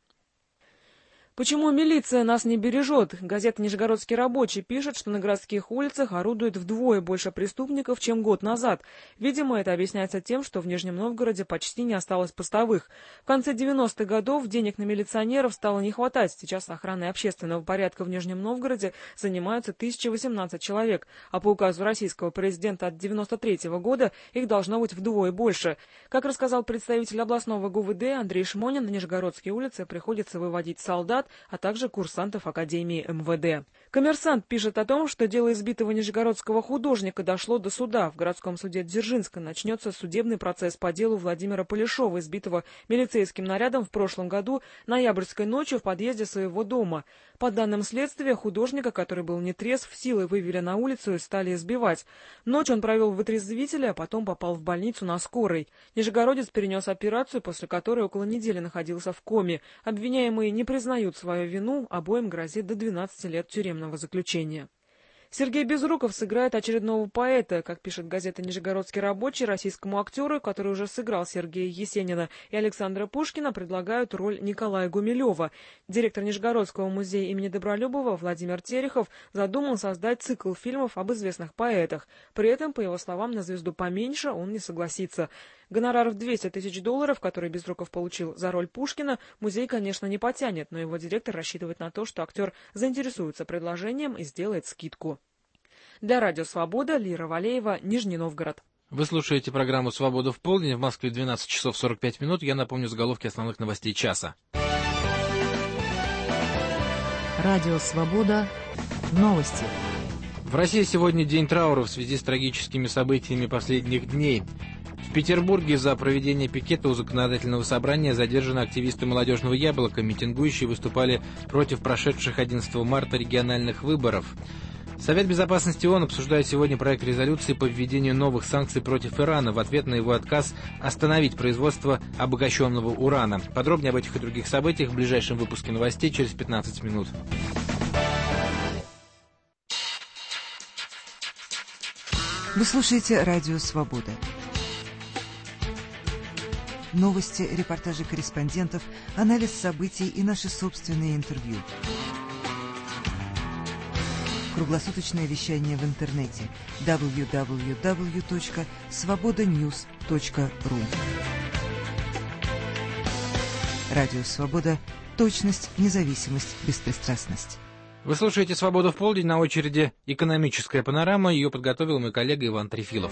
Почему милиция нас не бережет? Газета «Нижегородский рабочий» пишет, что на городских улицах орудует вдвое больше преступников, чем год назад. Видимо, это объясняется тем, что в Нижнем Новгороде почти не осталось постовых. В конце девяностых годов денег на милиционеров стало не хватать. Сейчас охраной общественного порядка в Нижнем Новгороде занимаются тысяча восемнадцать человек, а по указу российского президента от девяносто третьего года их должно быть вдвое больше. Как рассказал представитель областного ГУВД Андрей Шмонин, на Нижегородские улицы приходится выводить солдат, а также курсантов Академии эм вэ дэ. «Коммерсант» пишет о том, что дело избитого нижегородского художника дошло до суда. В городском суде Дзержинска начнется судебный процесс по делу Владимира Полешова, избитого милицейским нарядом в прошлом году ноябрьской ночью в подъезде своего дома. По данным следствия, художника, который был нетрезв, силой вывели на улицу и стали избивать. Ночь он провел в вытрезвителе, а потом попал в больницу на скорой. Нижегородец перенес операцию, после которой около недели находился в коме. Обвиняемые не признают свою вину, обоим грозит до двенадцати лет тюремного заключения. Сергей Безруков сыграет очередного поэта. Как пишет газета «Нижегородский рабочий», российскому актеру, который уже сыграл Сергея Есенина и Александра Пушкина, предлагают роль Николая Гумилева. Директор Нижегородского музея имени Добролюбова Владимир Терехов задумал создать цикл фильмов об известных поэтах. При этом, по его словам, на звезду поменьше он не согласится. Гонорар в двести тысяч долларов, который Безруков получил за роль Пушкина, музей, конечно, не потянет, но его директор рассчитывает на то, что актер заинтересуется предложением и сделает скидку. Для Радио Свобода, Лира Валеева, Нижний Новгород. Вы слушаете программу «Свобода в полдень». В Москве двенадцать часов сорок пять минут. Я напомню заголовки основных новостей часа. Радио Свобода. Новости. В России сегодня день траура в связи с трагическими событиями последних дней. В Петербурге за проведение пикета у законодательного собрания задержаны активисты «Молодежного яблока». Митингующие выступали против прошедших одиннадцатого марта региональных выборов. Совет безопасности ООН обсуждает сегодня проект резолюции по введению новых санкций против Ирана в ответ на его отказ остановить производство обогащенного урана. Подробнее об этих и других событиях в ближайшем выпуске новостей через пятнадцать минут. Вы слушаете «Радио Свобода». Новости, репортажи корреспондентов, анализ событий и наши собственные интервью. Круглосуточное вещание в интернете дабл ю дабл ю дабл ю точка свобода ньюс точка ру. Радио Свобода. Точность, независимость, беспристрастность. Вы слушаете «Свободу в полдень», на очереди экономическая панорама. Ее подготовил мой коллега Иван Трефилов.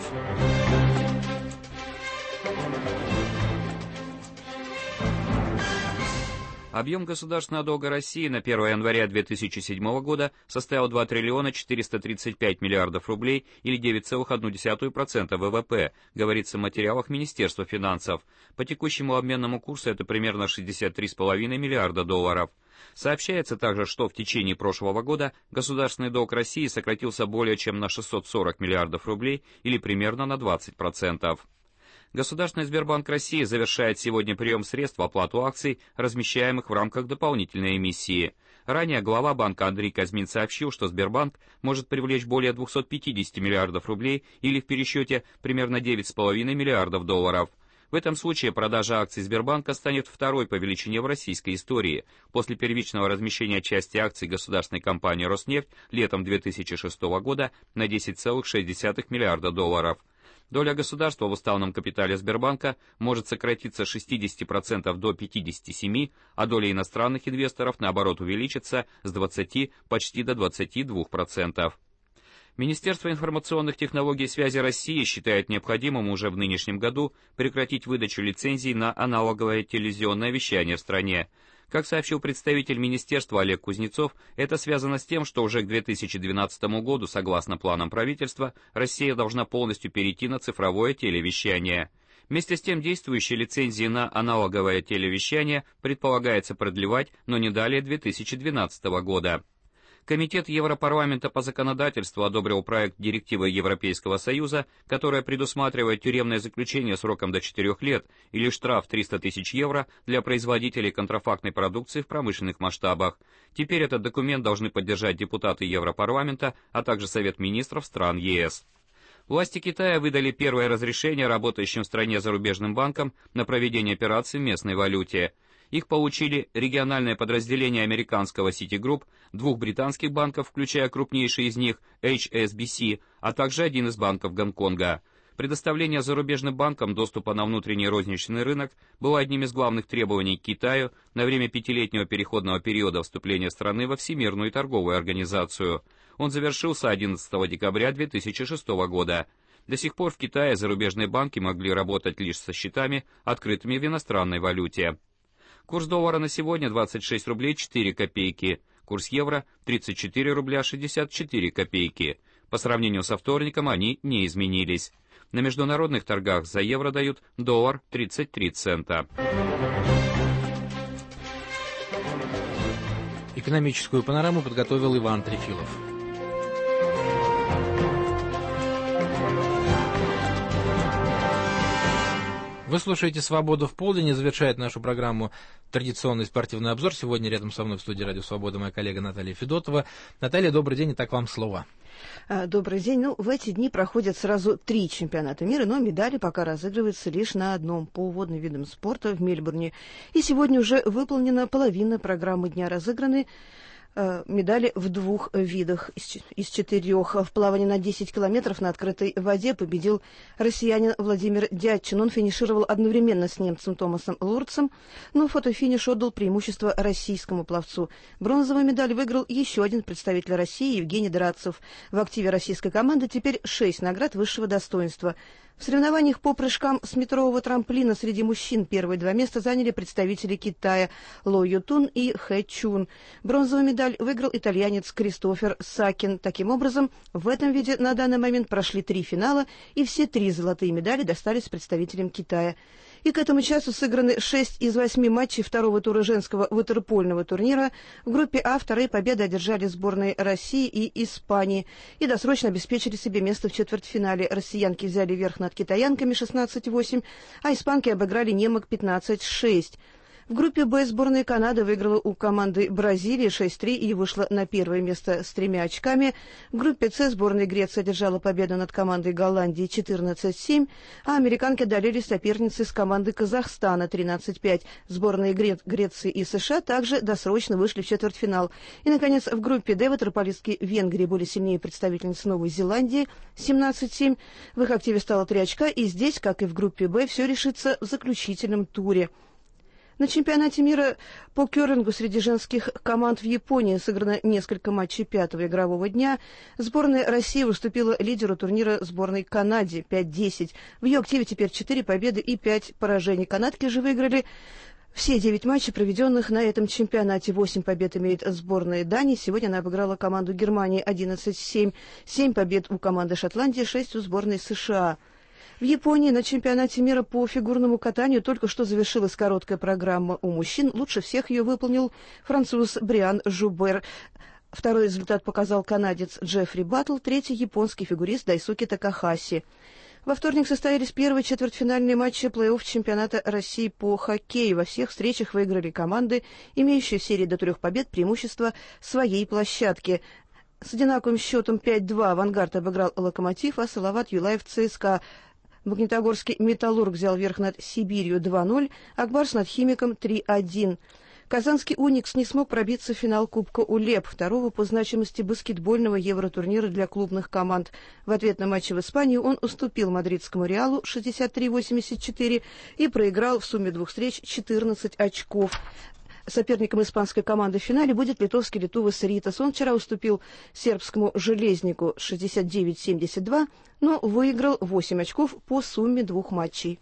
Объем государственного долга России на первое января две тысячи седьмого года составил два триллиона четыреста тридцать пять миллиардов рублей или девять целых одна десятая процента ВВП, говорится в материалах Министерства финансов. По текущему обменному курсу это примерно шестьдесят три целых пять десятых миллиарда долларов. Сообщается также, что в течение прошлого года государственный долг России сократился более чем на шестьсот сорок миллиардов рублей или примерно на двадцать процентов. Государственный Сбербанк России завершает сегодня прием средств в оплату акций, размещаемых в рамках дополнительной эмиссии. Ранее глава банка Андрей Казьмин сообщил, что Сбербанк может привлечь более двухсот пятидесяти миллиардов рублей или в пересчете примерно девять целых пять десятых миллиардов долларов. В этом случае продажа акций Сбербанка станет второй по величине в российской истории, после первичного размещения части акций государственной компании «Роснефть» летом две тысячи шестого года на десять целых шесть десятых миллиарда долларов. Доля государства в уставном капитале Сбербанка может сократиться с шестидесяти процентов до пятидесяти семи процентов, а доля иностранных инвесторов, наоборот, увеличится с двадцати почти до двадцати двух процентов. Министерство информационных технологий и связи России считает необходимым уже в нынешнем году прекратить выдачу лицензий на аналоговое телевизионное вещание в стране. Как сообщил представитель министерства Олег Кузнецов, это связано с тем, что уже к две тысячи двенадцатому году, согласно планам правительства, Россия должна полностью перейти на цифровое телевещание. Вместе с тем, действующие лицензии на аналоговое телевещание предполагается продлевать, но не далее две тысячи двенадцатого года. Комитет Европарламента по законодательству одобрил проект директивы Европейского Союза, которая предусматривает тюремное заключение сроком до четырех лет или штраф триста тысяч евро для производителей контрафактной продукции в промышленных масштабах. Теперь этот документ должны поддержать депутаты Европарламента, а также Совет министров стран ЕС. Власти Китая выдали первое разрешение работающим в стране зарубежным банкам на проведение операций в местной валюте. Их получили региональное подразделение американского Citigroup, двух британских банков, включая крупнейший из них эйч эс би си, а также один из банков Гонконга. Предоставление зарубежным банкам доступа на внутренний розничный рынок было одним из главных требований к Китаю на время пятилетнего переходного периода вступления страны во Всемирную торговую организацию. Он завершился одиннадцатого декабря две тысячи шестого года. До сих пор в Китае зарубежные банки могли работать лишь со счетами, открытыми в иностранной валюте. Курс доллара на сегодня двадцать шесть рублей четыре копейки, курс евро тридцать четыре рубля шестьдесят четыре копейки. По сравнению со вторником они не изменились. На международных торгах за евро дают доллар тридцать три цента. Экономическую панораму подготовил Иван Трефилов. Вы слушаете «Свободу в полдень» и завершает нашу программу традиционный спортивный обзор. Сегодня рядом со мной в студии «Радио Свобода» моя коллега Наталья Федотова. Наталья, добрый день, и так вам слово. Добрый день. Ну, в эти дни проходят сразу три чемпионата мира, но медали пока разыгрываются лишь на одном по водным видам спорта в Мельбурне. И сегодня уже выполнена половина программы дня, разыграны медали в двух видах из четырех. В плавании на десять километров на открытой воде победил россиянин Владимир Дятчин. Он финишировал одновременно с немцем Томасом Лурцем, но фотофиниш отдал преимущество российскому пловцу. Бронзовую медаль выиграл еще один представитель России, Евгений Драцев. В активе российской команды теперь шесть наград высшего достоинства. В соревнованиях по прыжкам с метрового трамплина среди мужчин первые два места заняли представители Китая Ло Ютун и Хэ Чун. Бронзовую медаль выиграл итальянец Кристофер Сакин. Таким образом, в этом виде на данный момент прошли три финала, и все три золотые медали достались представителям Китая. И к этому часу сыграны шесть из восьми матчей второго тура женского ватерпольного турнира. В группе А вторые победы одержали сборные России и Испании и досрочно обеспечили себе место в четвертьфинале. Россиянки взяли верх над китаянками шестнадцать восемь, а испанки обыграли немок пятнадцать шесть. В группе Б сборная Канады выиграла у команды Бразилии шесть три и вышла на первое место с тремя очками. В группе С сборная Греции одержала победу над командой Голландии четырнадцать семь, а американки одолели соперницы с командой Казахстана тринадцать пять. Сборные Гре- Греции и США также досрочно вышли в четвертьфинал. И, наконец, в группе Д ватерполистки Венгрии были сильнее представительницы Новой Зеландии семнадцать семь. В их активе стало три очка, и здесь, как и в группе Б, все решится в заключительном туре. На чемпионате мира по керлингу среди женских команд в Японии сыграно несколько матчей пятого игрового дня. Сборная России уступила лидеру турнира сборной Канаде пять десять. В ее активе теперь четыре победы и пять поражений. Канадки же выиграли все девять матчей, проведенных на этом чемпионате. Восемь побед имеет сборная Дании. Сегодня она обыграла команду Германии одиннадцать семь. Семь побед у команды Шотландии, шесть у сборной США. В Японии на чемпионате мира по фигурному катанию только что завершилась короткая программа у мужчин. Лучше всех ее выполнил француз Бриан Жубер. Второй результат показал канадец Джеффри Баттл, третий — японский фигурист Дайсуки Такахаси. Во вторник состоялись первые четвертьфинальные матчи плей-офф чемпионата России по хоккею. Во всех встречах выиграли команды, имеющие в серии до трех побед преимущество своей площадки. С одинаковым счетом пять два «Авангард» обыграл «Локомотив», а «Салават Юлаев» ЦСКА. Магнитогорский «Металлург» взял верх над «Сибирью» два ноль, «Акбарс» над «Химиком» три один. Казанский «Уникс» не смог пробиться в финал Кубка УЛЕП, второго по значимости баскетбольного евротурнира для клубных команд. В ответ на матче в Испании он уступил мадридскому «Реалу» шестьдесят три восемьдесят четыре и проиграл в сумме двух встреч четырнадцать очков. Соперником испанской команды в финале будет литовский Литувас Ритас. Он вчера уступил сербскому «Железнику» шестьдесят девять семьдесят два, но выиграл восемь очков по сумме двух матчей.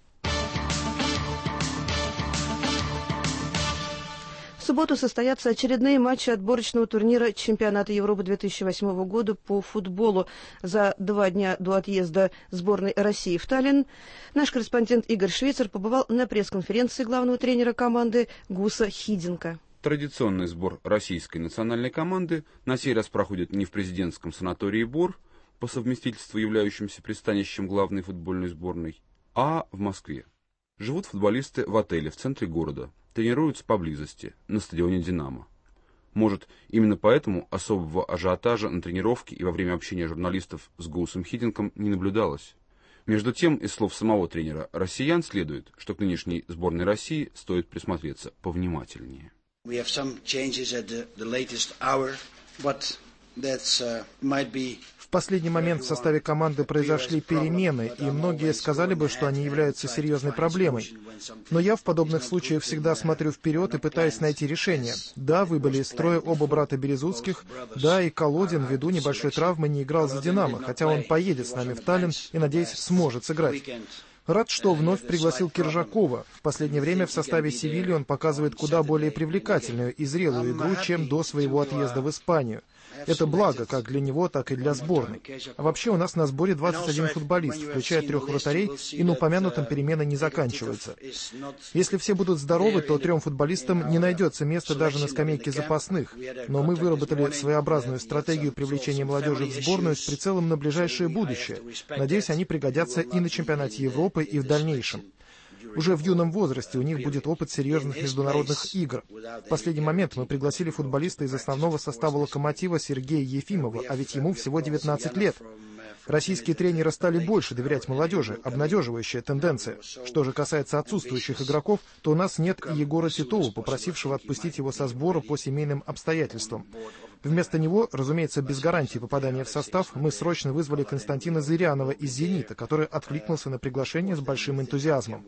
В субботу состоятся очередные матчи отборочного турнира чемпионата Европы две тысячи восьмого года по футболу. За два дня до отъезда сборной России в Таллин наш корреспондент Игорь Швейцер побывал на пресс-конференции главного тренера команды Гуса Хидинка. Традиционный сбор российской национальной команды на сей раз проходит не в президентском санатории «Бор», по совместительству являющемся пристанищем главной футбольной сборной, а в Москве. Живут футболисты в отеле в центре города, тренируются поблизости, на стадионе «Динамо». Может, именно поэтому особого ажиотажа на тренировке и во время общения журналистов с Гусом Хидинком не наблюдалось. Между тем, из слов самого тренера россиян следует, что к нынешней сборной России стоит присмотреться повнимательнее. We have some changes at the, the latest hour, but that's uh, might be. В последний момент в составе команды произошли перемены, и многие сказали бы, что они являются серьезной проблемой. Но я в подобных случаях всегда смотрю вперед и пытаюсь найти решение. Да, выбыли из строя оба брата Березутских, да, и Колодин ввиду небольшой травмы не играл за «Динамо», хотя он поедет с нами в Таллин и, надеюсь, сможет сыграть. Рад, что вновь пригласил Киржакова. В последнее время в составе «Севильи» он показывает куда более привлекательную и зрелую игру, чем до своего отъезда в Испанию. Это благо как для него, так и для сборной. А вообще у нас на сборе двадцать один футболист, включая трех вратарей, и на упомянутом перемены не заканчиваются. Если все будут здоровы, то трем футболистам не найдется места даже на скамейке запасных. Но мы выработали своеобразную стратегию привлечения молодежи в сборную с прицелом на ближайшее будущее. Надеюсь, они пригодятся и на чемпионате Европы, и в дальнейшем. Уже в юном возрасте у них будет опыт серьезных международных игр. В последний момент мы пригласили футболиста из основного состава «Локомотива» Сергея Ефимова, а ведь ему всего девятнадцать лет. Российские тренеры стали больше доверять молодежи, обнадеживающая тенденция. Что же касается отсутствующих игроков, то у нас нет и Егора Титова, попросившего отпустить его со сбора по семейным обстоятельствам. Вместо него, разумеется, без гарантии попадания в состав, мы срочно вызвали Константина Зырянова из «Зенита», который откликнулся на приглашение с большим энтузиазмом.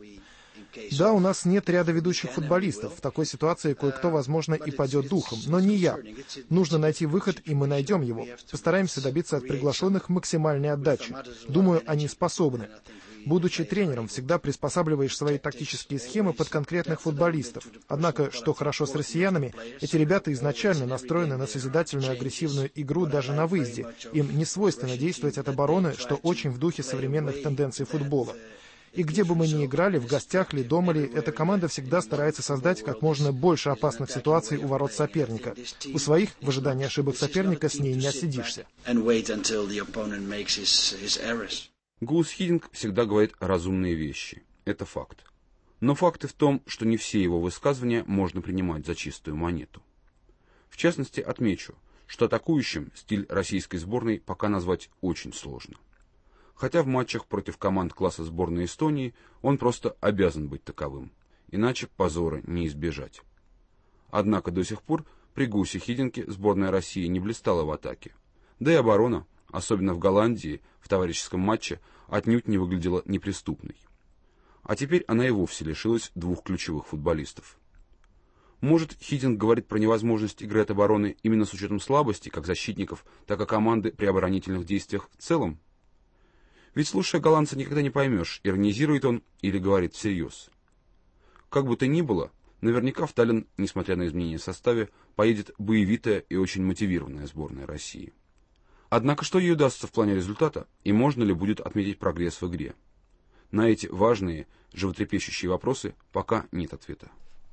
Да, у нас нет ряда ведущих футболистов. В такой ситуации кое-кто, возможно, и падет духом. Но не я. Нужно найти выход, и мы найдем его. Постараемся добиться от приглашенных максимальной отдачи. Думаю, они способны. Будучи тренером, всегда приспосабливаешь свои тактические схемы под конкретных футболистов. Однако, что хорошо с россиянами, эти ребята изначально настроены на созидательную агрессивную игру даже на выезде. Им не свойственно действовать от обороны, что очень в духе современных тенденций футбола. И где бы мы ни играли, в гостях ли, дома ли, эта команда всегда старается создать как можно больше опасных ситуаций у ворот соперника. У своих, в ожидании ошибок соперника, с ней не отсидишься. Гус Хидинк всегда говорит разумные вещи. Это факт. Но факт и в том, что не все его высказывания можно принимать за чистую монету. В частности, отмечу, что атакующим стиль российской сборной пока назвать очень сложно. Хотя в матчах против команд класса сборной Эстонии он просто обязан быть таковым, иначе позора не избежать. Однако до сих пор при Гусе Хидинке сборная России не блистала в атаке, да и оборона, особенно в Голландии, в товарищеском матче, отнюдь не выглядела неприступной. А теперь она и вовсе лишилась двух ключевых футболистов. Может, Хидинг говорит про невозможность игры от обороны именно с учетом слабости как защитников, так и команды при оборонительных действиях в целом? Ведь, слушая голландца, никогда не поймешь, иронизирует он или говорит всерьез. Как бы то ни было, наверняка в Таллин, несмотря на изменения в составе, поедет боевитая и очень мотивированная сборная России. Однако, что ей удастся в плане результата, и можно ли будет отметить прогресс в игре? На эти важные, животрепещущие вопросы пока нет ответа.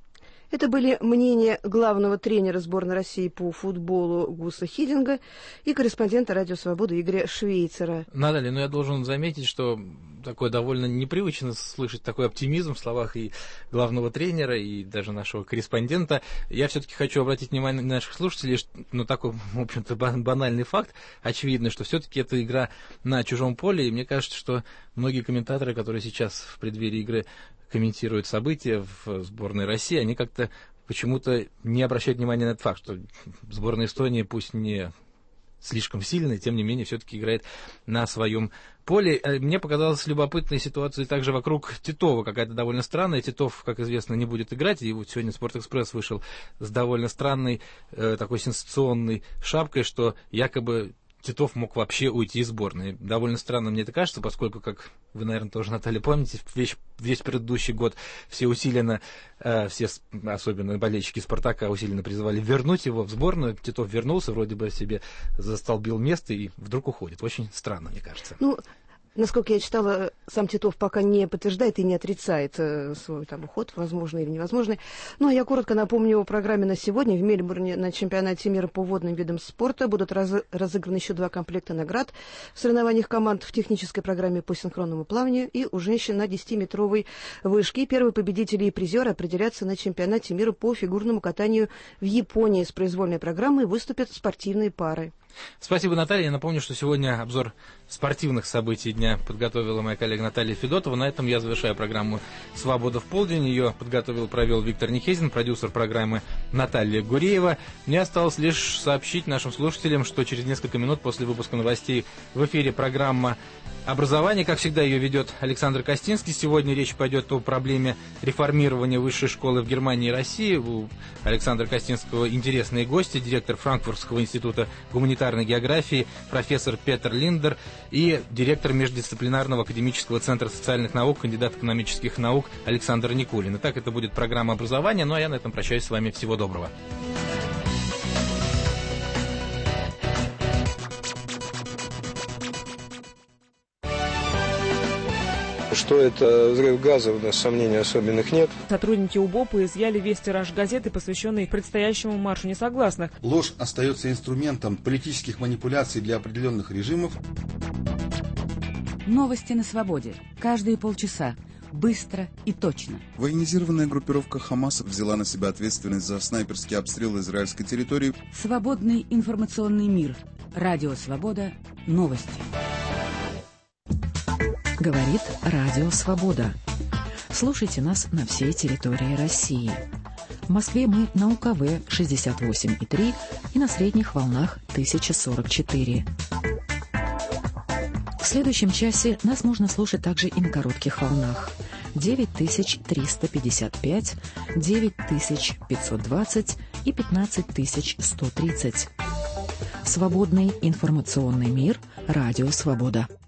Это были мнения главного тренера сборной России по футболу Гуса Хидинга и корреспондента «Радио Свобода» Игоря Швейцера. Наталья, ну я должен заметить, что такое довольно непривычно слышать такой оптимизм в словах и главного тренера, и даже нашего корреспондента. Я все-таки хочу обратить внимание наших слушателей на такой, в общем-то, банальный факт. Очевидно, что все-таки это игра на чужом поле, и мне кажется, что многие комментаторы, которые сейчас в преддверии игры комментируют события в сборной России, они как-то почему-то не обращают внимания на этот факт, что сборная Эстонии, пусть не слишком сильная, тем не менее, все-таки играет на своем поле. Мне показалась любопытная ситуация также вокруг Титова, какая-то довольно странная. Титов, как известно, не будет играть, и вот сегодня «Спортэкспресс» вышел с довольно странной, э, такой сенсационной шапкой, что якобы Титов мог вообще уйти из сборной. Довольно странно мне это кажется, поскольку, как вы, наверное, тоже, Наталья, помните, весь, весь предыдущий год все усиленно, э, все, особенно болельщики «Спартака», усиленно призывали вернуть его в сборную. Титов вернулся, вроде бы себе застолбил место и вдруг уходит. Очень странно, мне кажется. Ну, насколько я читала, сам Титов пока не подтверждает и не отрицает э, свой там уход, возможный или невозможный. Ну, а я коротко напомню о программе на сегодня. В Мельбурне на чемпионате мира по водным видам спорта будут раз, разыграны еще два комплекта наград в соревнованиях команд в технической программе по синхронному плаванию и у женщин на десятиметровой вышке. Первые победители и призеры определятся на чемпионате мира по фигурному катанию в Японии. С произвольной программой выступят спортивные пары. Спасибо, Наталья. Я напомню, что сегодня обзор спортивных событий дня подготовила моя коллега Наталья Федотова. На этом я завершаю программу «Свобода в полдень». Ее подготовил, провел Виктор Нехезин, продюсер программы Наталья Гуреева. Мне осталось лишь сообщить нашим слушателям, что через несколько минут после выпуска новостей в эфире программа «Образование». Как всегда, ее ведет Александр Костинский. Сегодня речь пойдет о проблеме реформирования высшей школы в Германии и России. У Александра Костинского интересные гости: директор Франкфуртского института гуманитарной географии профессор Петер Линдер и директор Междисциплинарного академического центра социальных наук, кандидат экономических наук Александр Никулин. Итак, это будет программа «Образование». Ну а я на этом прощаюсь с вами. Всего доброго. Что это взрыв газа, у нас сомнений особенных нет. Сотрудники УБОПа изъяли весь тираж газеты, посвященный предстоящему маршу несогласных. Ложь остается инструментом политических манипуляций для определенных режимов. Новости на свободе. Каждые полчаса. Быстро и точно. Военизированная группировка «Хамас» взяла на себя ответственность за снайперский обстрел израильской территории. Свободный информационный мир. Радио «Свобода». Новости. Говорит Радио Свобода. Слушайте нас на всей территории России. В Москве мы на У К В шестьдесят восемь и три и на средних волнах тысяча сорок четыре. В следующем часе нас можно слушать также и на коротких волнах. девять тысяч триста пятьдесят пять, девять тысяч пятьсот двадцать и пятнадцать тысяч сто тридцать. Свободный информационный мир. Радио Свобода.